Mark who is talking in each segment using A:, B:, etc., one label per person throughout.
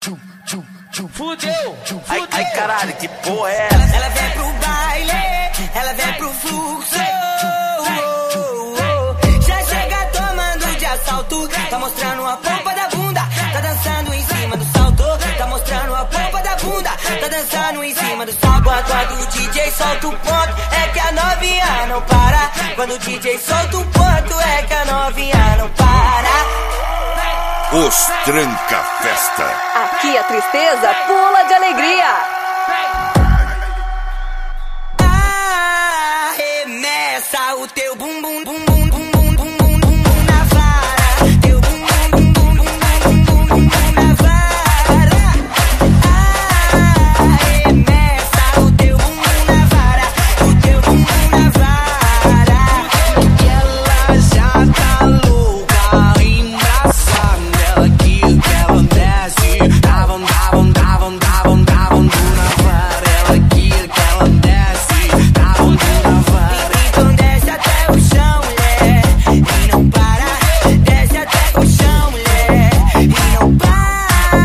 A: Fudeu.
B: Ai, caralho, que porra é essa?
C: Ela vem pro baile, ela vem pro fluxo. Já chega tomando de assalto, tá mostrando a polpa da bunda, tá dançando em cima do salto, tá mostrando a polpa da bunda, tá dançando em cima do salto. Quando o DJ solta o ponto, é que a novinha não para. Quando o DJ solta o ponto, é que a novinha não para.
D: Os Tranca Festa.
E: Aqui a tristeza pula de alegria.
C: Arremessa o teu bumbum, bum bum bum bum bum bum bum na vara. Teu bumbum bum bum bum bum bum bum na vara. Arremessa o teu bumbum na vara. O teu bumbum na vara.
F: E ela já tá louca, embraçada. Ela que ela desce. Davam na vara. Ela que ela desce. Davam na vara.
C: Então desce até o chão, mulher, e não para. Desce até o chão, mulher, e não para.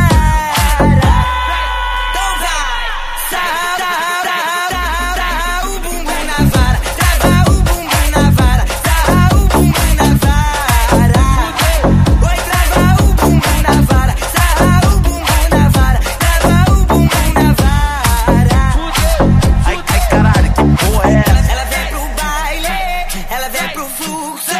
C: Então vai, sarra o bumbum na vara, trava o bumbum na vara, sarra o bumbum na vara. Oi, trava o bumbum na vara, sarra o bumbum na vara, trava o bumbum na vara.
B: Ai, caralho, que porra é essa?
C: Ela vem pro baile, ela vem pro fluxo.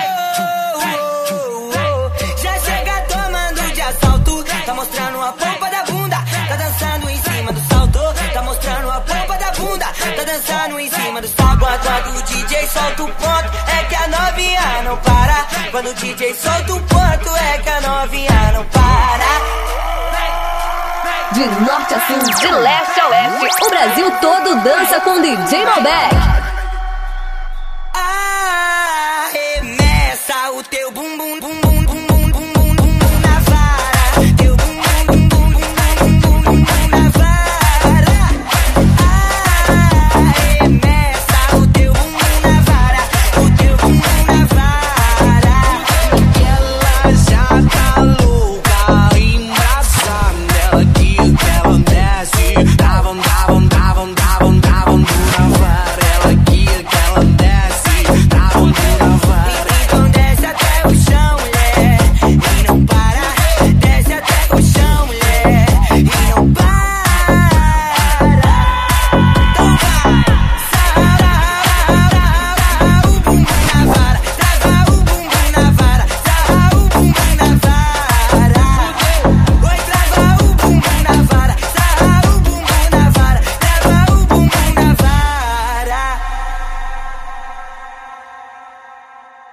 C: Já chega tomando de assalto, tá mostrando a polpa da bunda, tá dançando em cima do salto, tá mostrando a polpa da bunda, tá dançando em cima do salto. Quando o DJ solta o ponto, é que a novinha não para. Quando o DJ solta o ponto, é que a novinha não para.
E: De norte a sul, de leste a oeste, o Brasil todo dança com DJ Malbec.